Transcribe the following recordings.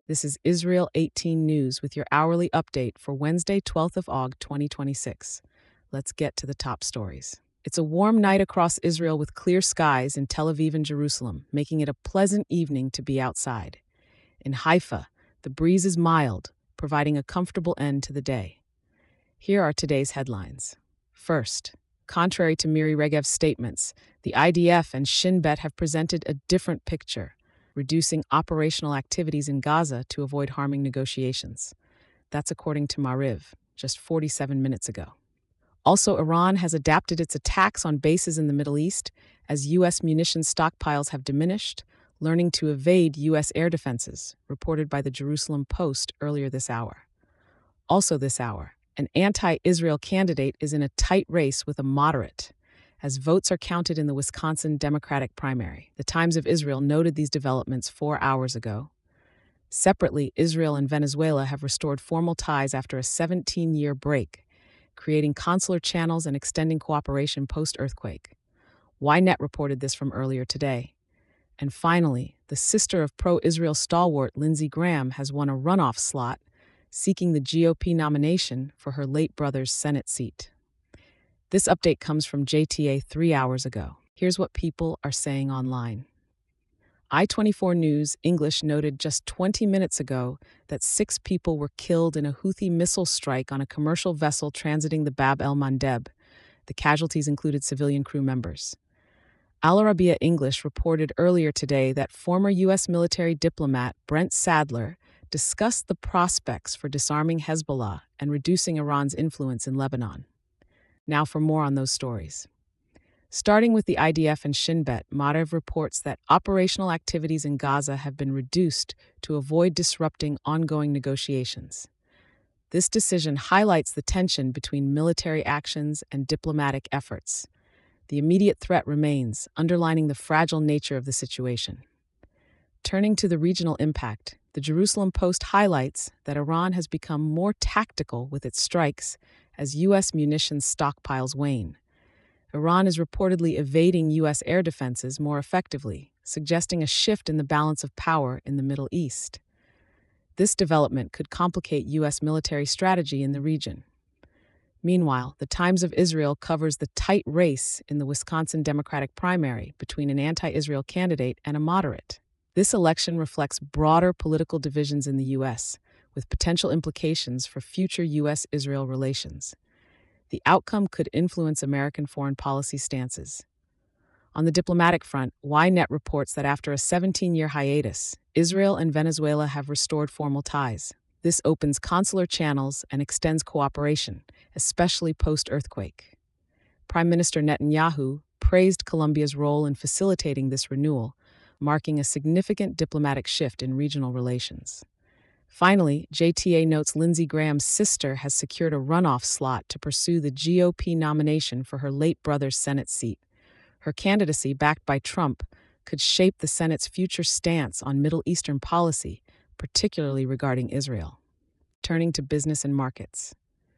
This is Israel 18 News with your hourly update for Wednesday, 12th of August 2026. Let's get to the top stories. It's a warm night across Israel with clear skies in Tel Aviv and Jerusalem, making it a pleasant evening to be outside. In Haifa, the breeze is mild, providing a comfortable end to the day. Here are today's headlines. First, contrary to Miri Regev's statements, the IDF and Shin Bet have presented a different picture, reducing operational activities in Gaza to avoid harming negotiations. That's according to Maariv, just 47 minutes ago. Also, Iran has adapted its attacks on bases in the Middle East as U.S. munitions stockpiles have diminished, learning to evade U.S. air defenses, reported by the Jerusalem Post earlier this hour. Also this hour, an anti-Israel candidate is in a tight race with a moderate, as votes are counted in the Wisconsin Democratic primary. The Times of Israel noted these developments 4 hours ago. Separately, Israel and Venezuela have restored formal ties after a 17-year break, creating consular channels and extending cooperation post-earthquake. Ynet reported this from earlier today. And finally, the sister of pro-Israel stalwart Lindsey Graham has won a runoff slot, seeking the GOP nomination for her late brother's Senate seat. This update comes from JTA 3 hours ago. Here's what people are saying online. I-24 News English noted just 20 minutes ago that 6 people were killed in a Houthi missile strike on a commercial vessel transiting the Bab el-Mandeb. The casualties included civilian crew members. Al Arabiya English reported earlier today that former U.S. military diplomat Brent Sadler discussed the prospects for disarming Hezbollah and reducing Iran's influence in Lebanon. Now for more on those stories. Starting with the IDF and Shin Bet, Maariv reports that operational activities in Gaza have been reduced to avoid disrupting ongoing negotiations. This decision highlights the tension between military actions and diplomatic efforts. The immediate threat remains, underlining the fragile nature of the situation. Turning to the regional impact, the Jerusalem Post highlights that Iran has become more tactical with its strikes as U.S. munitions stockpiles wane. Iran is reportedly evading U.S. air defenses more effectively, suggesting a shift in the balance of power in the Middle East. This development could complicate U.S. military strategy in the region. Meanwhile, the Times of Israel covers the tight race in the Wisconsin Democratic primary between an anti-Israel candidate and a moderate. This election reflects broader political divisions in the U.S., with potential implications for future U.S.-Israel relations. The outcome could influence American foreign policy stances. On the diplomatic front, Ynet reports that after a 17-year hiatus, Israel and Venezuela have restored formal ties. This opens consular channels and extends cooperation, especially post-earthquake. Prime Minister Netanyahu praised Colombia's role in facilitating this renewal, marking a significant diplomatic shift in regional relations. Finally, JTA notes Lindsey Graham's sister has secured a runoff slot to pursue the GOP nomination for her late brother's Senate seat. Her candidacy, backed by Trump, could shape the Senate's future stance on Middle Eastern policy, particularly regarding Israel. Turning to business and markets.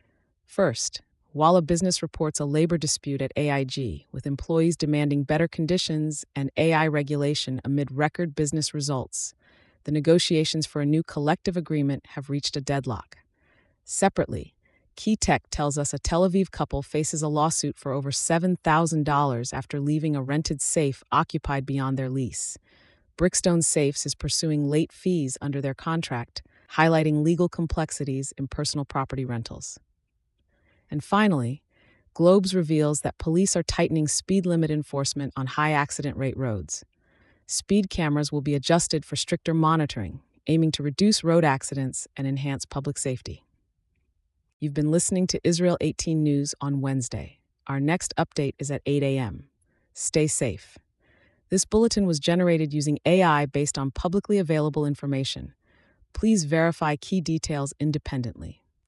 First, Walla Business reports a labor dispute at AIG, with employees demanding better conditions and AI regulation amid record business results. The negotiations for a new collective agreement have reached a deadlock. Separately, Key Tech tells us a Tel Aviv couple faces a lawsuit for over $7,000 after leaving a rented safe occupied beyond their lease. Brickstone Safes is pursuing late fees under their contract, highlighting legal complexities in personal property rentals. And finally, Globes reveals that police are tightening speed limit enforcement on high accident rate roads. Speed cameras will be adjusted for stricter monitoring, aiming to reduce road accidents and enhance public safety. You've been listening to Israel 18 News on Wednesday. Our next update is at 8 a.m. Stay safe. This bulletin was generated using AI based on publicly available information. Please verify key details independently.